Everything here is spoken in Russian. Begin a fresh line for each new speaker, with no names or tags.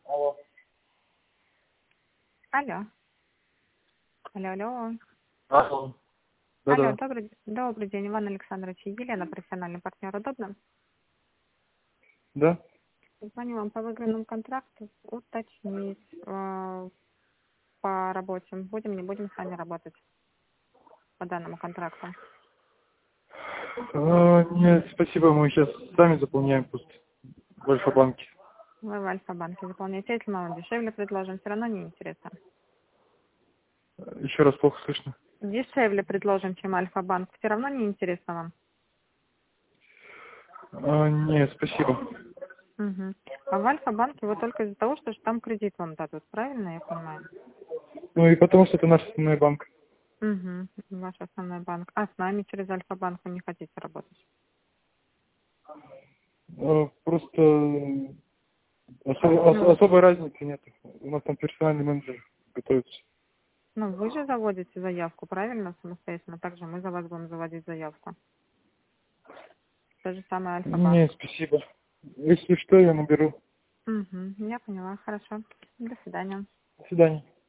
Алло.
Алло. Алло.
Алло.
Алло,
Да-да.
добрый день, Иван Александрович и Елена, профессиональный партнер. Удобно?
Да?
Звоню вам по выигранному контракту, уточнить по работе. Будем, не будем с вами работать по данному контракту.
Нет, спасибо, мы сейчас сами заполняем просто в Альфа-банке.
Вы в Альфа-банке заполняете. Если мы вам дешевле предложим, все равно не интересно.
Еще раз плохо слышно.
Дешевле предложим, чем Альфа-банк, все равно не интересно вам.
Нет, спасибо.
Угу. А в Альфа-банке вы только из-за того, что там кредит вам дадут, правильно я понимаю?
Ну и потому что это наш основной банк.
Угу. Ваш основной банк. А с нами через Альфа-банк вы не хотите работать?
Просто
Ну,
особой разницы нет. У нас там персональный менеджер готовится.
ну, вы же заводите заявку, правильно, самостоятельно? Также мы за вас будем заводить заявку. То же самое Альфа-банк.
Нет, спасибо. Если что, я наберу.
Угу. Я поняла, хорошо. До свидания.
До свидания.